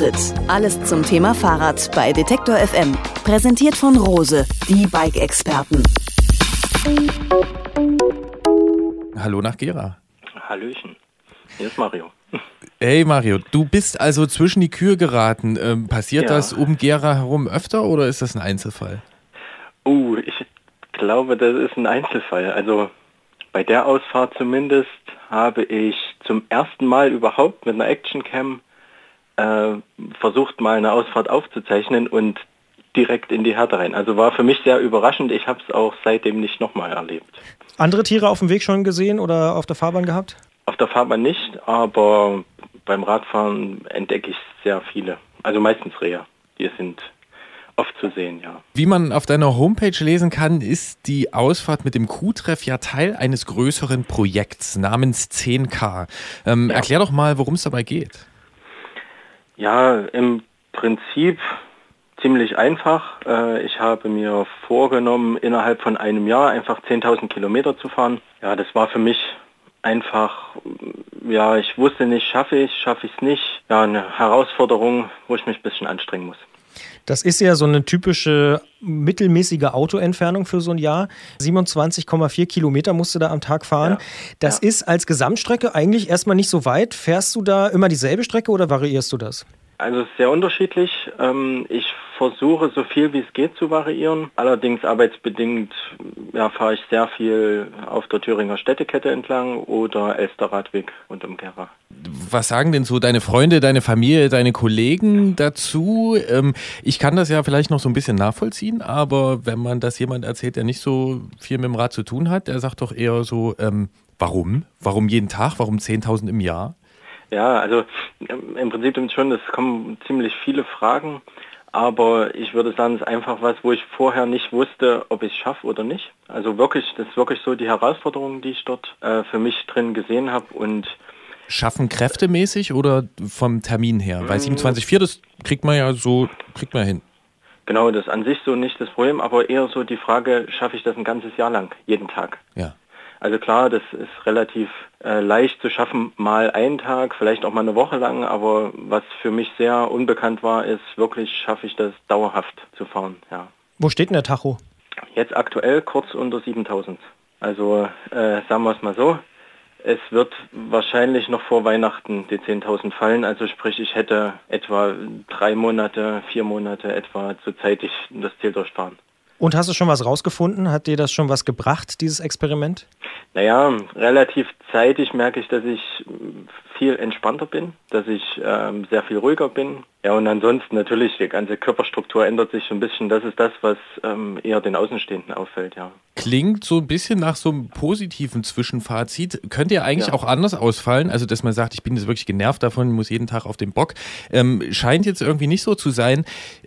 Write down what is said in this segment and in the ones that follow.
Antritt. Alles zum Thema Fahrrad bei Detektor FM. Präsentiert von Rose, die Bike-Experten. Hallo nach Gera. Hallöchen, hier ist Mario. Hey Mario, du bist also zwischen die Kühe geraten. Passiert das um Gera herum öfter oder ist das ein Einzelfall? Ich glaube, das ist ein Einzelfall. Also bei der Ausfahrt zumindest habe ich zum ersten Mal überhaupt mit einer Actioncam versucht, mal eine Ausfahrt aufzuzeichnen und direkt in die Härte rein. Also war für mich sehr überraschend. Ich habe es auch seitdem nicht nochmal erlebt. Andere Tiere auf dem Weg schon gesehen oder auf der Fahrbahn gehabt? Auf der Fahrbahn nicht, aber beim Radfahren entdecke ich sehr viele. Also meistens Rehe. Die sind oft zu sehen, ja. Wie man auf deiner Homepage lesen kann, ist die Ausfahrt mit dem Q-Treff ja Teil eines größeren Projekts namens 10K. Erklär doch mal, worum es dabei geht. Ja, im Prinzip ziemlich einfach. Ich habe mir vorgenommen, innerhalb von einem Jahr einfach 10.000 Kilometer zu fahren. Ja, das war für mich einfach, ja, ich wusste nicht, schaffe ich es nicht. Ja, eine Herausforderung, wo ich mich ein bisschen anstrengen muss. Das ist ja so eine typische mittelmäßige Autoentfernung für so ein Jahr. 27,4 Kilometer musst du da am Tag fahren. Ja. Das ist als Gesamtstrecke eigentlich erstmal nicht so weit. Fährst du da immer dieselbe Strecke oder variierst du das? Also es ist sehr unterschiedlich. Ich versuche so viel wie es geht zu variieren. Allerdings arbeitsbedingt fahre ich sehr viel auf der Thüringer Städtekette entlang oder Elsterradweg und um Gera. Was sagen denn so deine Freunde, deine Familie, deine Kollegen dazu? Ich kann das ja vielleicht noch so ein bisschen nachvollziehen, aber wenn man das jemand erzählt, der nicht so viel mit dem Rad zu tun hat, der sagt doch eher so, warum? Warum jeden Tag? Warum 10.000 im Jahr? Ja, also im Prinzip stimmt schon, es kommen ziemlich viele Fragen, aber ich würde sagen, es ist einfach was, wo ich vorher nicht wusste, ob ich es schaffe oder nicht. Also wirklich, das ist wirklich so die Herausforderung, die ich dort für mich drin gesehen habe. Und schaffen kräftemäßig oder vom Termin her? Weil 27,4, das kriegt man hin. Genau, das ist an sich so nicht das Problem, aber eher so die Frage, schaffe ich das ein ganzes Jahr lang, jeden Tag? Ja. Also klar, das ist relativ leicht zu schaffen, mal einen Tag, vielleicht auch mal eine Woche lang, aber was für mich sehr unbekannt war, ist wirklich, schaffe ich das dauerhaft zu fahren, ja. Wo steht denn der Tacho? Jetzt aktuell kurz unter 7.000. Also sagen wir es mal so, es wird wahrscheinlich noch vor Weihnachten die 10.000 fallen, also sprich, ich hätte etwa 3 Monate, 4 Monate etwa zur Zeit das Ziel durchfahren. Und hast du schon was rausgefunden? Hat dir das schon was gebracht, dieses Experiment? Naja, relativ zeitig merke ich, dass ich viel entspannter bin, dass ich sehr viel ruhiger bin. Ja, und ansonsten natürlich, die ganze Körperstruktur ändert sich so ein bisschen. Das ist das, was eher den Außenstehenden auffällt, ja. Klingt so ein bisschen nach so einem positiven Zwischenfazit. Könnte ja eigentlich auch anders ausfallen. Also, dass man sagt, ich bin jetzt wirklich genervt davon, muss jeden Tag auf den Bock. Scheint jetzt irgendwie nicht so zu sein.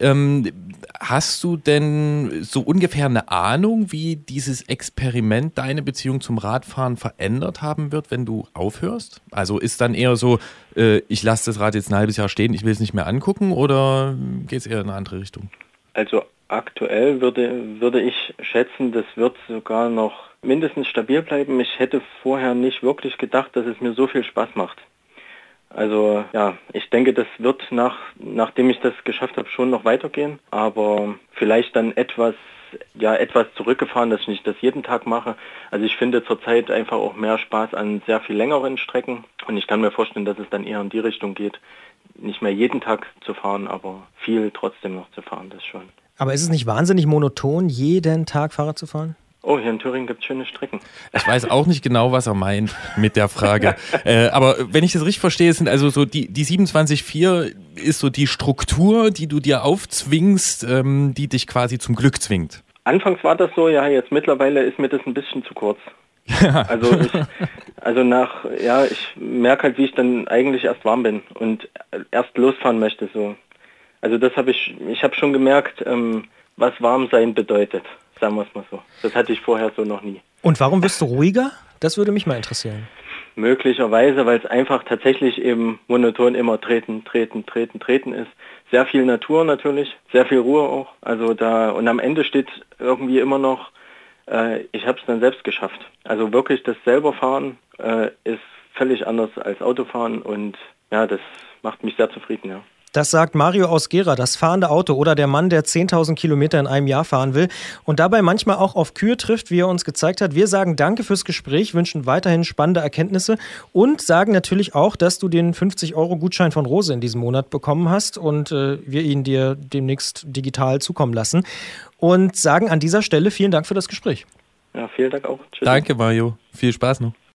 Hast du denn so ungefähr eine Ahnung, wie dieses Experiment deine Beziehung zum Radfahren verändert haben wird, wenn du aufhörst? Also ist dann eher so, ich lasse das Rad jetzt ein halbes Jahr stehen, ich will es nicht mehr angucken, oder geht es eher in eine andere Richtung? Also aktuell würde ich schätzen, das wird sogar noch mindestens stabil bleiben. Ich hätte vorher nicht wirklich gedacht, dass es mir so viel Spaß macht. Also ja, ich denke, das wird nachdem ich das geschafft habe, schon noch weitergehen, aber vielleicht dann etwas zurückgefahren, dass ich nicht das jeden Tag mache. Also ich finde zurzeit einfach auch mehr Spaß an sehr viel längeren Strecken und ich kann mir vorstellen, dass es dann eher in die Richtung geht, nicht mehr jeden Tag zu fahren, aber viel trotzdem noch zu fahren, das schon. Aber ist es nicht wahnsinnig monoton, jeden Tag Fahrrad zu fahren? Oh, hier in Thüringen gibt es schöne Strecken. Ich weiß auch nicht genau, was er meint mit der Frage. Aber wenn ich das richtig verstehe, sind also so die 27,4 ist so die Struktur, die du dir aufzwingst, die dich quasi zum Glück zwingt. Anfangs war das so, ja, jetzt mittlerweile ist mir das ein bisschen zu kurz. Also ich merke halt, wie ich dann eigentlich erst warm bin und erst losfahren möchte, so. Also das ich habe schon gemerkt, was warm sein bedeutet. Sagen wir es mal so. Das hatte ich vorher so noch nie. Und warum bist du ruhiger? Das würde mich mal interessieren. Möglicherweise, weil es einfach tatsächlich eben monoton immer treten ist. Sehr viel Natur natürlich, sehr viel Ruhe auch. Also und am Ende steht irgendwie immer noch, ich habe es dann selbst geschafft. Also wirklich das selber fahren ist völlig anders als Autofahren und ja, das macht mich sehr zufrieden, ja. Das sagt Mario aus Gera, das fahrende Auto oder der Mann, der 10.000 Kilometer in einem Jahr fahren will und dabei manchmal auch auf Kühe trifft, wie er uns gezeigt hat. Wir sagen danke fürs Gespräch, wünschen weiterhin spannende Erkenntnisse und sagen natürlich auch, dass du den 50-Euro-Gutschein von Rose in diesem Monat bekommen hast und wir ihn dir demnächst digital zukommen lassen und sagen an dieser Stelle vielen Dank für das Gespräch. Ja, vielen Dank auch. Tschüss. Danke, Mario. Viel Spaß noch.